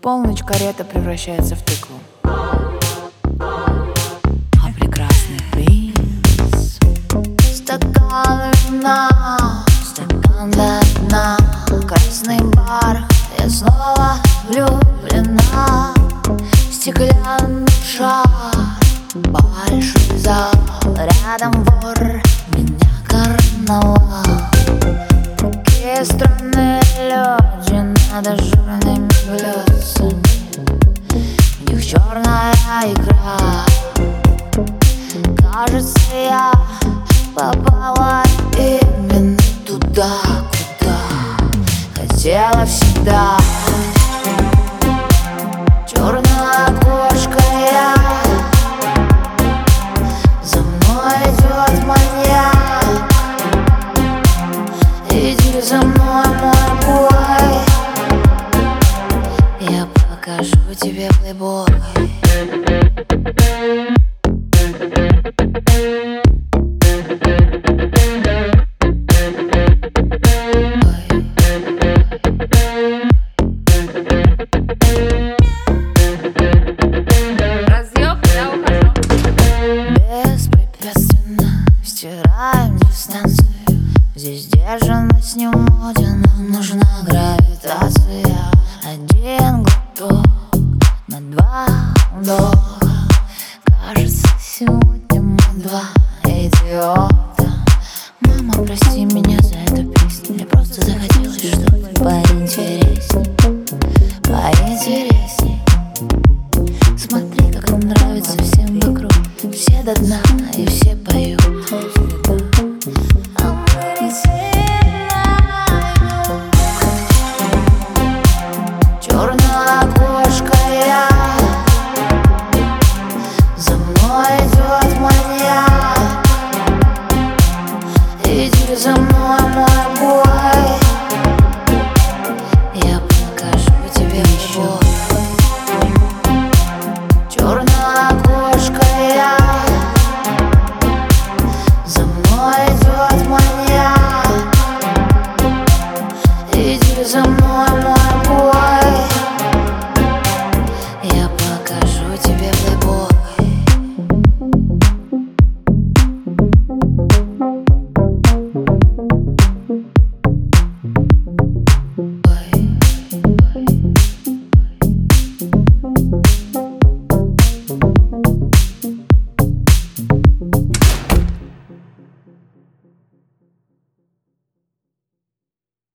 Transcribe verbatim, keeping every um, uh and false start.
полночь карета превращается в тыкву. А прекрасный принц. Стакан вина, стакан до дна, красный бар, я снова влюблена. Стеклянный шар, большой зал, рядом вор, меня карнавал. Такие странные люди над ажурными блюдцами, в них черная икра. Кажется, я попала именно туда, куда хотела всегда. Черная кошка я, за мной идет маньяк. Иди за мной, мой бой, я покажу тебе плейбой. Стираем дистанцию, здесь сдержанность не в моде, нам нужна гравитация. Один глоток на два вдоха, кажется, сегодня мы два идиота. Мама, прости меня за эту песню, мне просто захотелось что-то поинтересней, поинтересней. Смотри, как нам нравится всем вокруг, все до дна и все поют. Черная кошка я, за мной идет маньяк. Иди за мной, мой бой, я покажу тебе любовь. Черная кошка я, за мной идет маньяк. Иди за мной,